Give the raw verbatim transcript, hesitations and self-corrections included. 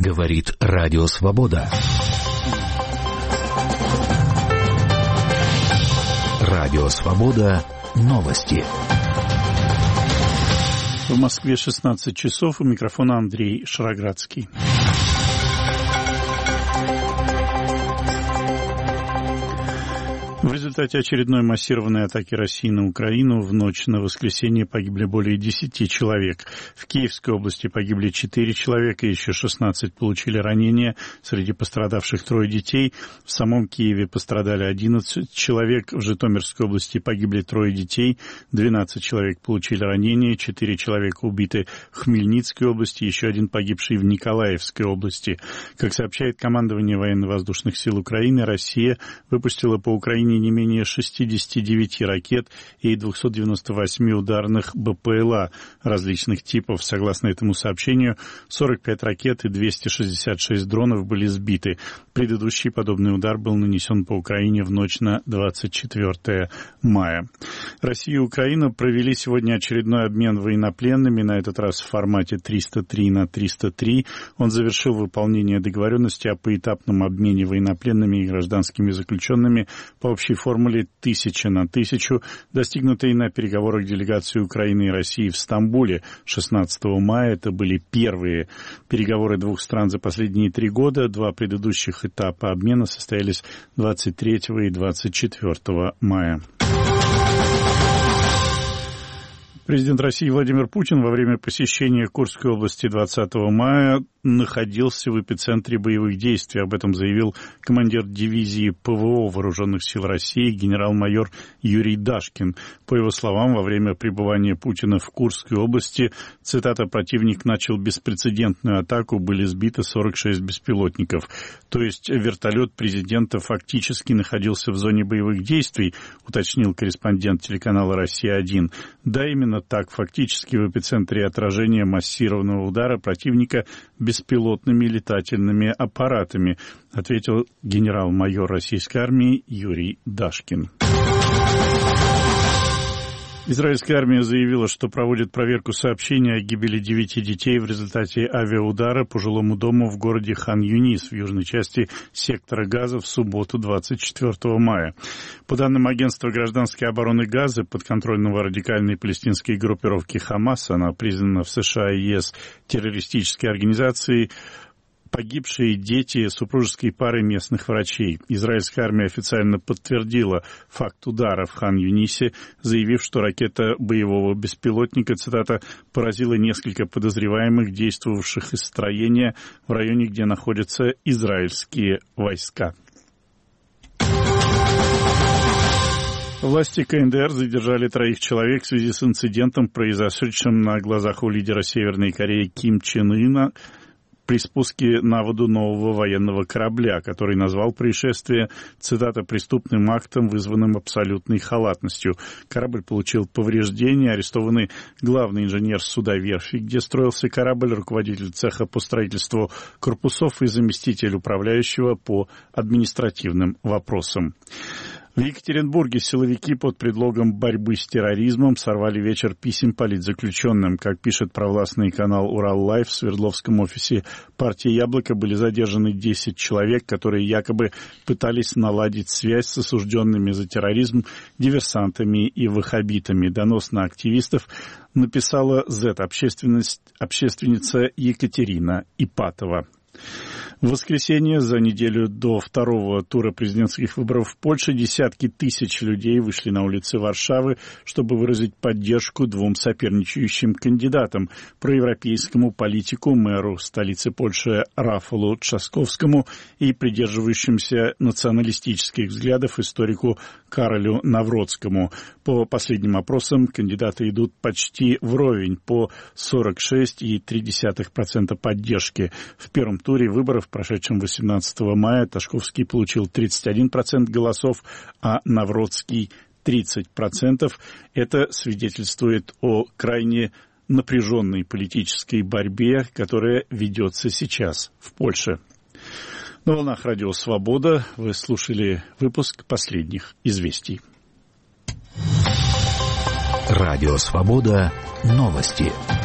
Говорит Радио Свобода. Радио Свобода. Новости. В Москве шестнадцать часов. У микрофона Андрей Шароградский. В результате очередной массированной атаки России на Украину в ночь на воскресенье погибли более десяти человек. В Киевской области погибли четыре человека, еще шестнадцать получили ранения. Среди пострадавших трое детей. В самом Киеве пострадали одиннадцать человек. В Житомирской области погибли трое детей. двенадцать человек получили ранения. четыре человека убиты в Хмельницкой области. Еще один погибший в Николаевской области. Как сообщает командование военно-воздушных сил Украины, Россия выпустила по Украине не менее шестьдесят девять ракет и двести девяносто восемь ударных БПЛА различных типов. Согласно этому сообщению, сорок пять ракет и двести шестьдесят шесть дронов были сбиты. Предыдущий подобный удар был нанесен по Украине в ночь на двадцать четвёртое мая. Россия и Украина провели сегодня очередной обмен военнопленными, на этот раз в формате триста три на триста три. Он завершил выполнение договоренности о поэтапном обмене военнопленными и гражданскими заключенными по общей формуле тысяча на тысячу, достигнутой на переговорах делегаций Украины и России в Стамбуле шестнадцатого мая. Это были первые переговоры двух стран за последние три года. Два предыдущих этапа обмена состоялись двадцать третьего и двадцать четвёртого мая. Президент России Владимир Путин во время посещения Курской области двадцатого мая находился в эпицентре боевых действий. Об этом заявил командир дивизии ПВО Вооруженных сил России генерал-майор Юрий Дашкин. По его словам, во время пребывания Путина в Курской области, цитата, «противник начал беспрецедентную атаку, были сбиты сорок шесть беспилотников». То есть вертолет президента фактически находился в зоне боевых действий, уточнил корреспондент телеканала «Россия один». Да, именно так, фактически в эпицентре отражения массированного удара противника беспилотными летательными аппаратами, ответил генерал-майор российской армии Юрий Дашкин. Израильская армия заявила, что проводит проверку сообщений о гибели девяти детей в результате авиаудара по жилому дому в городе Хан-Юнис в южной части сектора Газа в субботу двадцать четвёртого мая. По данным агентства гражданской обороны Газы, подконтрольного радикальной палестинской группировки Хамас, она признана в США и ЕС террористической организацией, погибшие дети супружеской пары местных врачей. Израильская армия официально подтвердила факт удара в Хан-Юнисе, заявив, что ракета боевого беспилотника, цитата, поразила несколько подозреваемых, действовавших из строения в районе, где находятся израильские войска. Власти КНДР задержали троих человек в связи с инцидентом, произошедшим на глазах у лидера Северной Кореи Ким Чен Ына при спуске на воду нового военного корабля, который назвал происшествие, цитата, «преступным актом, вызванным абсолютной халатностью». Корабль получил повреждения, арестованы главный инженер суда верфи, где строился корабль, руководитель цеха по строительству корпусов и заместитель управляющего по административным вопросам. В Екатеринбурге силовики под предлогом борьбы с терроризмом сорвали вечер писем политзаключенным. Как пишет провластный канал «Урал-Лайв», в Свердловском офисе партии «Яблоко» были задержаны десять человек, которые якобы пытались наладить связь с осужденными за терроризм диверсантами и ваххабитами. Донос на активистов написала зет-общественница Екатерина Ипатова. В воскресенье, за неделю до второго тура президентских выборов в Польше, десятки тысяч людей вышли на улицы Варшавы, чтобы выразить поддержку двум соперничающим кандидатам – проевропейскому политику, мэру столицы Польши Рафалу Трzaskowskiemu и придерживающимся националистических взглядов историку Каролю Навродскому. По последним опросам кандидаты идут почти вровень, по сорок шесть целых три десятых процента поддержки. В первом туре выборов, прошедшем восемнадцатого мая, Трzaskowski получил тридцать один процент голосов, а Навродский – тридцать процентов. Это свидетельствует о крайне напряженной политической борьбе, которая ведется сейчас в Польше. На волнах Радио Свобода вы слушали выпуск последних известий. Радио Свобода. Новости.